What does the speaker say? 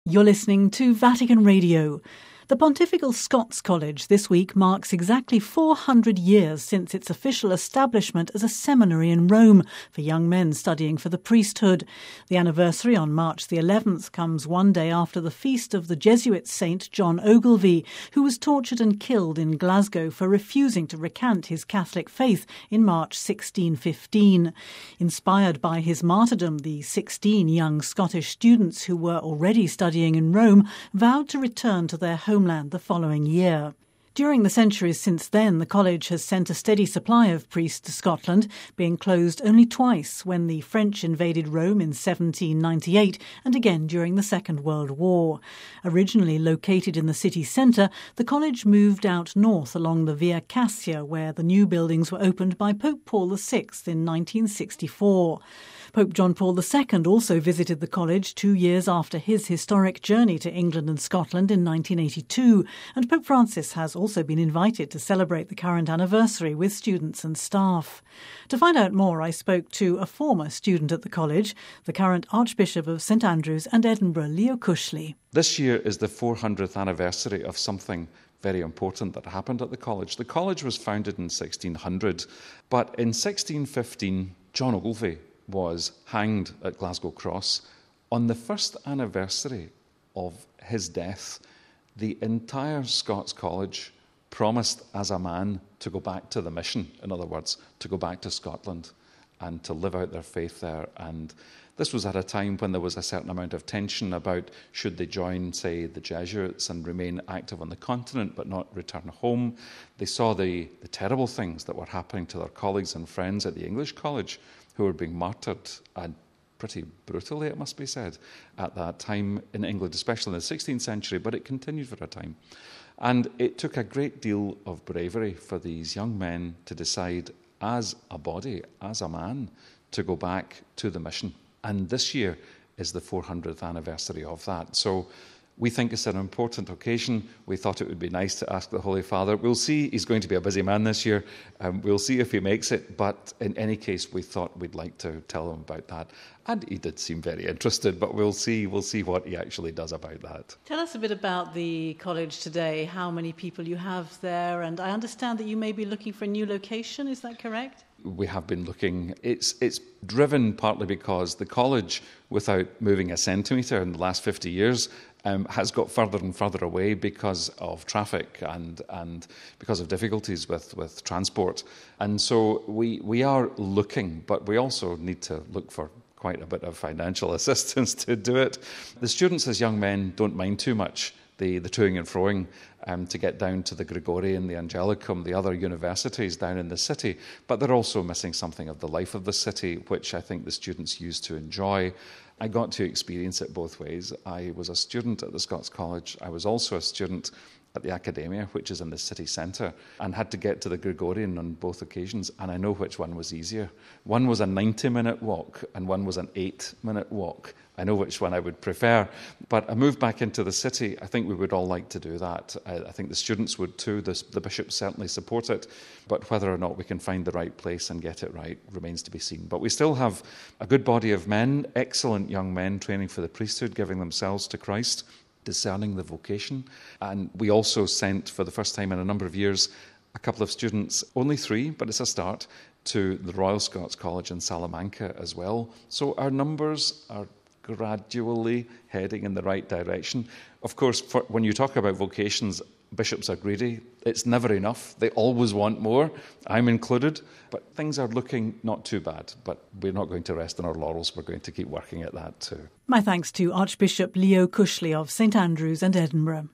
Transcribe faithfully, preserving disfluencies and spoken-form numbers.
You're listening to Vatican Radio. The Pontifical Scots College this week marks exactly four hundred years since its official establishment as a seminary in Rome for young men studying for the priesthood. The anniversary on March the eleventh comes one day after the feast of the Jesuit saint John Ogilvie, who was tortured and killed in Glasgow for refusing to recant his Catholic faith in March sixteen fifteen. Inspired by his martyrdom, the sixteen young Scottish students who were already studying in Rome vowed to return to their home the following year. During the centuries since then, the college has sent a steady supply of priests to Scotland, being closed only twice, when the French invaded Rome in seventeen ninety-eight and again during the Second World War. Originally located in the city centre, the college moved out north along the Via Cassia, where the new buildings were opened by Pope Paul the Sixth in nineteen sixty-four. Pope John Paul the Second also visited the college two years after his historic journey to England and Scotland in nineteen eighty-two, and Pope Francis has also been invited to celebrate the current anniversary with students and staff. To find out more, I spoke to a former student at the college, the current Archbishop of St Andrews and Edinburgh, Leo Cushley. This year is the four hundredth anniversary of something very important that happened at the college. The college was founded in sixteen hundred, but in sixteen fifteen, John Ogilvie was hanged at Glasgow Cross. On the first anniversary of his death, the entire Scots College promised as a man to go back to the mission, in other words, to go back to Scotland and to live out their faith there. And this was at a time when there was a certain amount of tension about should they join, say, the Jesuits and remain active on the continent but not return home. They saw the, the terrible things that were happening to their colleagues and friends at the English College who were being martyred, and pretty brutally, it must be said, at that time in England, especially in the sixteenth century, but it continued for a time. And it took a great deal of bravery for these young men to decide, as a body, as a man, to go back to the mission. And this year is the four hundredth anniversary of that. So we think it's an important occasion. We thought it would be nice to ask the Holy Father. We'll see. He's going to be a busy man this year. Um, we'll see if he makes it. But in any case, we thought we'd like to tell him about that. And he did seem very interested, but we'll see. We'll see what he actually does about that. Tell us a bit about the college today, how many people you have there. And I understand that you may be looking for a new location. Is that correct? We have been looking. It's it's driven partly because the college, without moving a centimetre in the last fifty years, um, has got further and further away because of traffic and and because of difficulties with, with transport. And so we we are looking, but we also need to look for quite a bit of financial assistance to do it. The students as young men don't mind too much the, the toing and froing um, to get down to the Gregorian, the Angelicum, the other universities down in the city, but they're also missing something of the life of the city, which I think the students used to enjoy. I got to experience it both ways. I was a student at the Scots College. I was also a student at the Academia, which is in the city centre, and had to get to the Gregorian on both occasions, and I know which one was easier. One was a ninety-minute walk, and one was an eight-minute walk. I know which one I would prefer, but I moved back into the city. I think we would all like to do that. I, I think the students would too. The, the bishops certainly support it, but whether or not we can find the right place and get it right remains to be seen. But we still have a good body of men, excellent young men training for the priesthood, giving themselves to Christ, discerning the vocation. And we also sent, for the first time in a number of years, a couple of students, only three, but it's a start, to the Royal Scots College in Salamanca as well. So our numbers are gradually heading in the right direction. Of course, for, when you talk about vocations, bishops are greedy. It's never enough. They always want more, I'm included. But things are looking not too bad. But we're not going to rest on our laurels. We're going to keep working at that too. My thanks to Archbishop Leo Cushley of St Andrews and Edinburgh.